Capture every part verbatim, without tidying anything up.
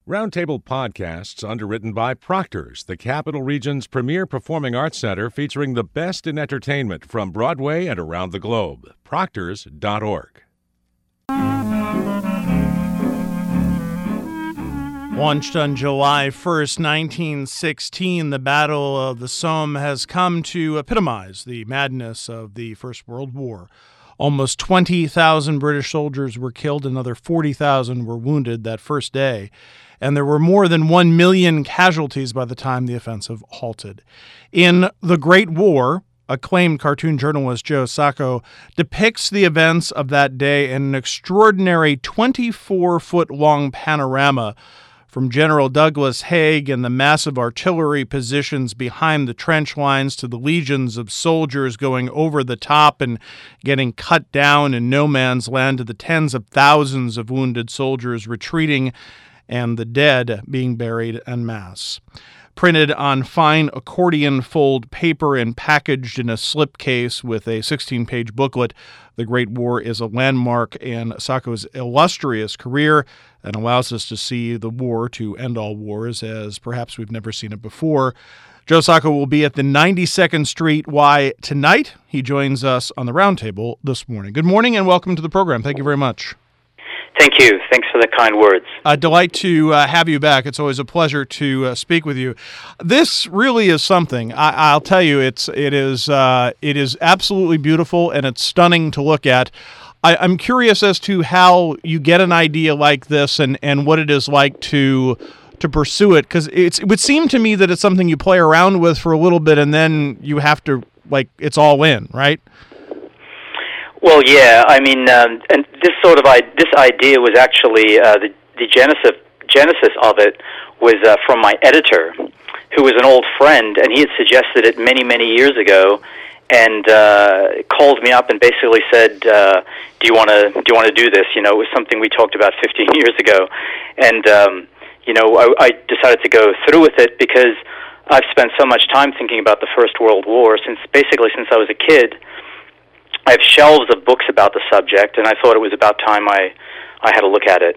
Roundtable Podcasts underwritten by Proctor's, the Capital Region's premier performing arts center featuring the best in entertainment from Broadway and around the globe. Proctors dot org. Launched on July first, nineteen sixteen, the Battle of the Somme has come to epitomize the madness of the First World War. Almost twenty thousand British soldiers were killed, another forty thousand were wounded that first day, and there were more than one million casualties by the time the offensive halted. In The Great War, acclaimed cartoon journalist Joe Sacco depicts the events of that day in an extraordinary twenty-four foot long panorama from General Douglas Haig and the massive artillery positions behind the trench lines to the legions of soldiers going over the top and getting cut down in no man's land, to the tens of thousands of wounded soldiers retreating and the dead being buried en masse. Printed on fine accordion fold paper and packaged in a slipcase with a sixteen-page booklet, The Great War is a landmark in Sacco's illustrious career and allows us to see the war to end all wars as perhaps we've never seen it before. Joe Sacco will be at the ninety-second Street Y tonight. He joins us on the Roundtable this morning. Good morning and welcome to the program. Thank you very much. Thank you. Thanks for the kind words. A delight to uh, have you back. It's always a pleasure to uh, speak with you. This really is something. I- I'll tell you, it's it is uh, it is absolutely beautiful and it's stunning to look at. I- I'm curious as to how you get an idea like this and, and what it is like to to pursue it, because it's it would seem to me that it's something you play around with for a little bit and then you have to, like, it's all in, right? Well, yeah. I mean, um, and this sort of I- this idea was actually uh, the the genesis genesis of it was uh, from my editor, who was an old friend, and he had suggested it many many years ago, and uh, called me up and basically said, uh, "Do you want to do you want to do this?" You know, it was something we talked about fifteen years ago, and um, you know, I, I decided to go through with it because I've spent so much time thinking about the First World War since basically since I was a kid. I have shelves of books about the subject, and I thought it was about time I, I had a look at it.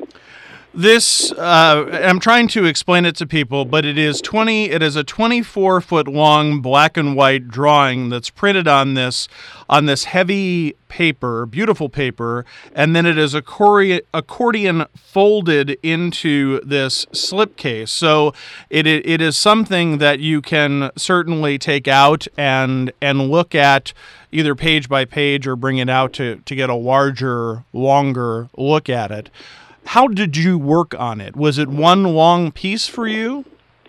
This, uh, I'm trying to explain it to people, but it is twenty. It is a twenty-four foot long black and white drawing that's printed on this on this heavy paper, beautiful paper, and then it is accordion, accordion folded into this slipcase. So it it is something that you can certainly take out and and look at either page by page or bring it out to to get a larger, longer look at it. How did you work on it? Was it one long piece for you?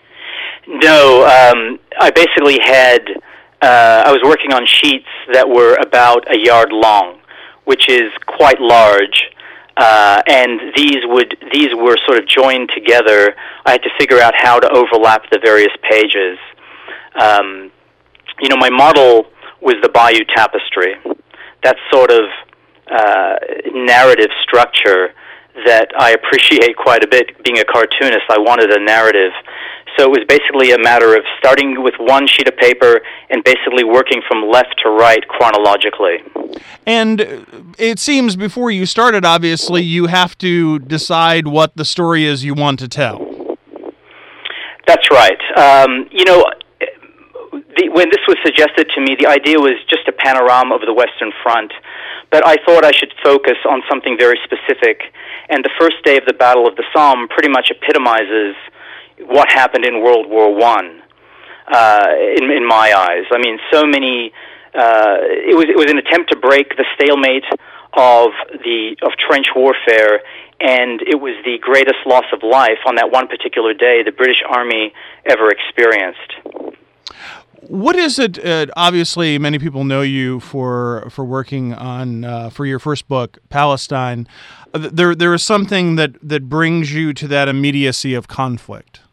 No, um, I basically had, uh, I was working on sheets that were about a yard long, which is quite large, uh, and these would these were sort of joined together. I had to figure out how to overlap the various pages. Um, you know, my model was the Bayeux Tapestry. That sort of uh, narrative structure that I appreciate quite a bit. Being a cartoonist, I wanted a narrative. So it was basically a matter of starting with one sheet of paper and basically working from left to right chronologically. And it seems before you started, obviously, you have to decide what the story is you want to tell. That's right. Um, you know, the, when this was suggested to me, the idea was just a panorama of the Western Front. But I thought I should focus on something very specific. And the first day of the Battle of the Somme pretty much epitomizes what happened in World War One, uh, in, in my eyes. I mean, so many. Uh, it was it was an attempt to break the stalemate of the of trench warfare, and it was the greatest loss of life on that one particular day the British Army ever experienced. What is it? Uh, obviously, many people know you for for working on uh, for your first book, Palestine. Uh, there, there is something that, that brings you to that immediacy of conflict.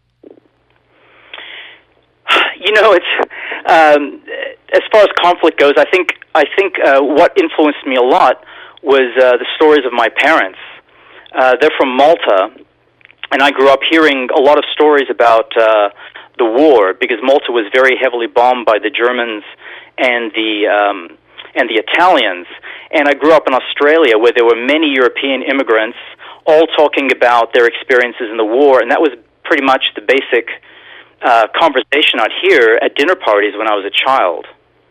You know, it's um, as far as conflict goes. I think I think uh, what influenced me a lot was uh, the stories of my parents. Uh, they're from Malta, and I grew up hearing a lot of stories about Uh, the war, because Malta was very heavily bombed by the Germans and the um, and the Italians. And I grew up in Australia, where there were many European immigrants, all talking about their experiences in the war, and that was pretty much the basic uh, conversation I'd hear at dinner parties when I was a child.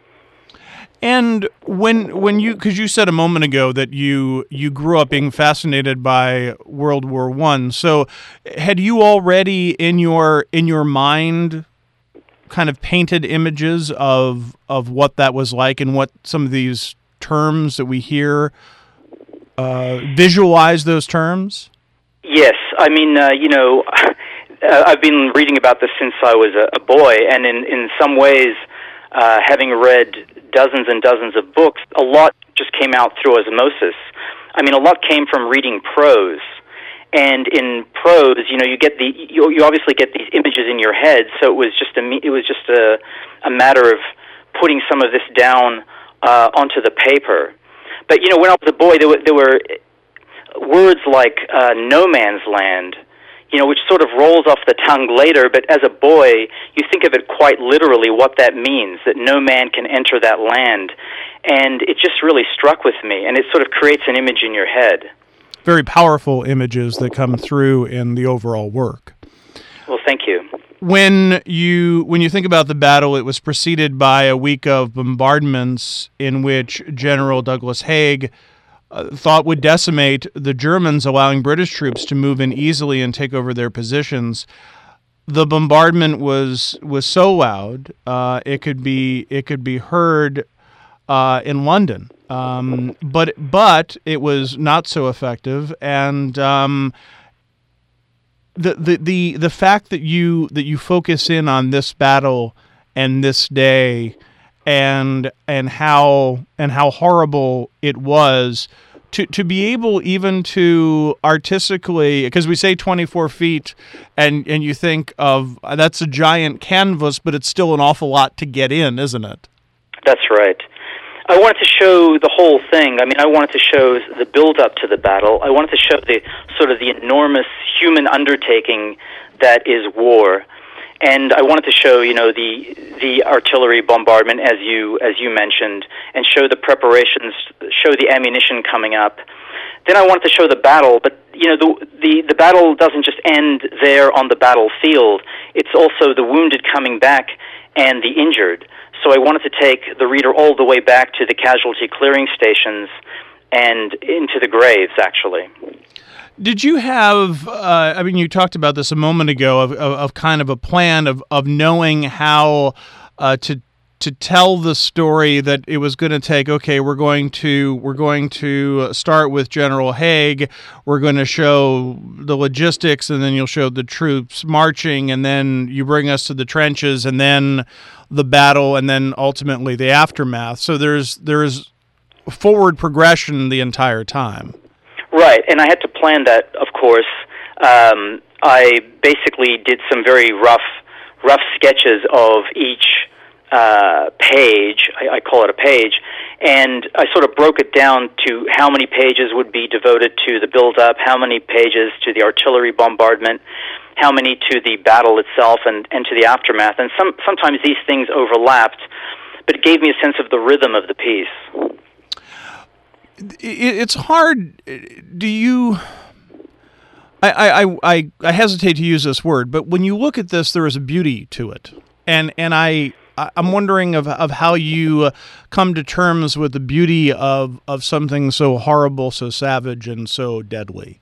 And when when you, because you said a moment ago that you you grew up being fascinated by World War One, so had you already in your in your mind kind of painted images of of what that was like and what some of these terms that we hear, uh, visualize those terms? Yes, I mean, uh, you know, uh, I've been reading about this since I was a, a boy, and in in some ways, uh, having read dozens and dozens of books, a lot just came out through osmosis. I mean, a lot came from reading prose. And in prose, you know, you get the you, you obviously get these images in your head. So it was just a it was just a a matter of putting some of this down uh, onto the paper. But you know, when I was a boy, there were there were words like uh, "no man's land," you know, which sort of rolls off the tongue later. But as a boy, you think of it quite literally what that means, that no man can enter that land, and it just really struck with me. And it sort of creates an image in your head. Very powerful images that come through in the overall work. Well, thank you. When you when you think about the battle, it was preceded by a week of bombardments in which General Douglas Haig uh, thought would decimate the Germans, allowing British troops to move in easily and take over their positions. The bombardment was was so loud uh, it could be it could be heard uh, in London. Um, but but it was not so effective, and um, the, the the the fact that you that you focus in on this battle and this day, and and how and how horrible it was, to to be able even to artistically, because we say twenty-four feet, and and you think of that's a giant canvas, but it's still an awful lot to get in, isn't it? That's right. I wanted to show the whole thing. I mean, I wanted to show the build-up to the battle. I wanted to show the sort of the enormous human undertaking that is war, and I wanted to show, you know, the the artillery bombardment, as you as you mentioned, and show the preparations, show the ammunition coming up. Then I wanted to show the battle, but you know, the the the battle doesn't just end there on the battlefield. It's also the wounded coming back and the injured. So I wanted to take the reader all the way back to the casualty clearing stations and into the graves, actually. Did you have, uh, I mean, you talked about this a moment ago, of, of, of kind of a plan of, of knowing how uh, to to tell the story, that it was going to take, okay, we're going to we're going to start with General Haig, we're going to show the logistics, and then you'll show the troops marching, and then you bring us to the trenches, and then the battle, and then ultimately the aftermath. So there's there's forward progression the entire time. Right, and I had to plan that, of course. Um, I basically did some very rough rough sketches of each uh, page. I, I call it a page, and I sort of broke it down to how many pages would be devoted to the build-up, how many pages to the artillery bombardment, how many to the battle itself, and, and to the aftermath. And some sometimes these things overlapped, but it gave me a sense of the rhythm of the piece. It's hard. Do you... I, I, I, I hesitate to use this word, but when you look at this, there is a beauty to it. And and I, I'm wondering of, of how you come to terms with the beauty of, of something so horrible, so savage, and so deadly.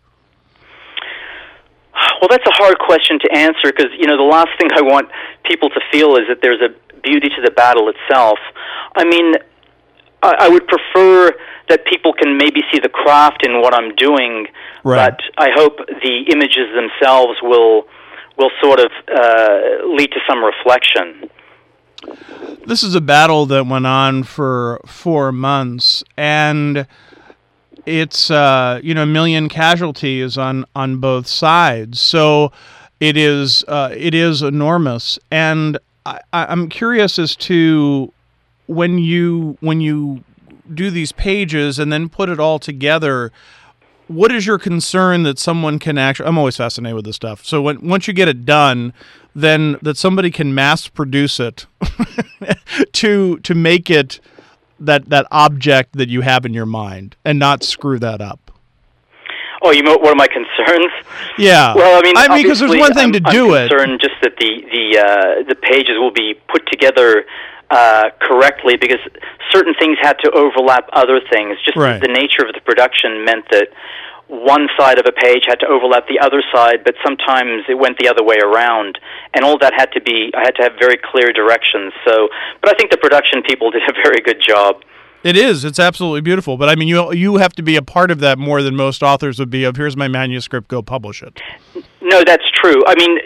Well, that's a hard question to answer, because, you know, the last thing I want people to feel is that there's a beauty to the battle itself. I mean, I, I would prefer that people can maybe see the craft in what I'm doing, right. But I hope the images themselves will will sort of uh, lead to some reflection. This is a battle that went on for four months, and it's uh, you know, a million casualties on, on both sides. So it is uh, it is enormous, and I, I'm curious as to when you when you do these pages and then put it all together, what is your concern that someone can actually, I'm always fascinated with this stuff, so when once you get it done, then that somebody can mass produce it to to make it that that object that you have in your mind and not screw that up? Oh, you know, what are my concerns? Yeah. Well, I mean, I mean, because there's one thing I'm, to do I'm it. concerned just that the the uh, the pages will be put together uh, correctly, because certain things had to overlap other things. Just right. the nature of the production meant that one side of a page had to overlap the other side, but sometimes it went the other way around, and all that had to be, I had to have very clear directions. So, but I think the production people did a very good job. It is. It's absolutely beautiful. But I mean, you you have to be a part of that more than most authors would be of, here's my manuscript, go publish it. No, that's true. I mean,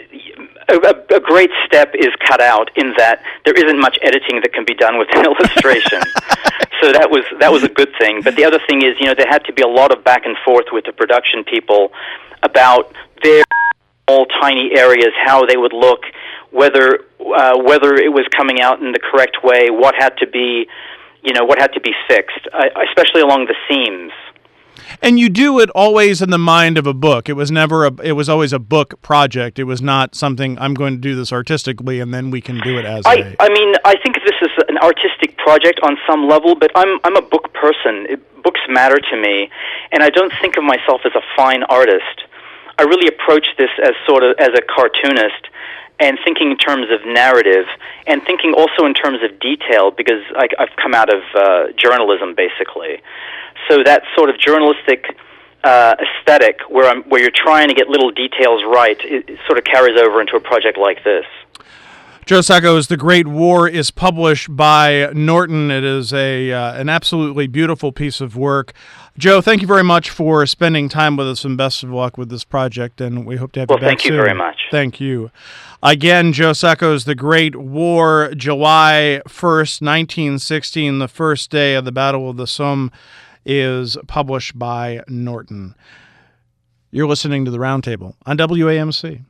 a, a great step is cut out in that there isn't much editing that can be done with an illustration. So that was that was a good thing. But the other thing is, you know, there had to be a lot of back and forth with the production people about their small, tiny areas, how they would look, whether uh, whether it was coming out in the correct way, what had to be, you know, what had to be fixed, uh, especially along the seams. And you do it always in the mind of a book. It was never a. It was always a book project. It was not something I'm going to do this artistically and then we can do it as I, a. I mean, I think this is an artistic project on some level, but I'm I'm a book person. It, books matter to me, and I don't think of myself as a fine artist. I really approach this as sort of as a cartoonist, and thinking in terms of narrative, and thinking also in terms of detail, because I, I've come out of uh, journalism, basically. So that sort of journalistic uh, aesthetic, where I'm, where you're trying to get little details right, it, it sort of carries over into a project like this. Joe Sacco's The Great War is published by Norton. It is a uh, an absolutely beautiful piece of work. Joe, thank you very much for spending time with us, and best of luck with this project, and we hope to have well, you back soon. Well, thank you very much. Thank you. Again, Joe Sacco's The Great War, July first, nineteen sixteen, the first day of the Battle of the Somme, is published by Norton. You're listening to The Roundtable on W A M C.